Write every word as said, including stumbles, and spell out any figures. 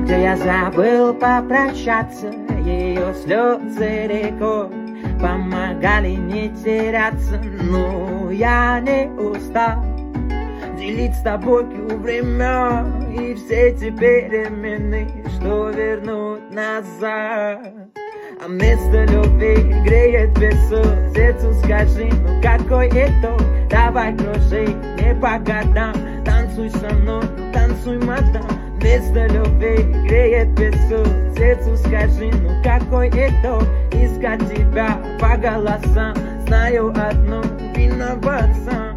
где я забыл попрощаться. Ее слезы рекой помогали не теряться. Но я не устал делить с тобой пью времен и все эти перемены, что вернут назад. А вместо любви греет песок. Сердцу скажи, ну какой итог? Давай кружи, не по годам. Танцуй со мной, танцуй, мадам. Вместо любви греет песок. Сердцу скажи, ну какой итог? Искать тебя по голосам. Знаю одно, виноват сам.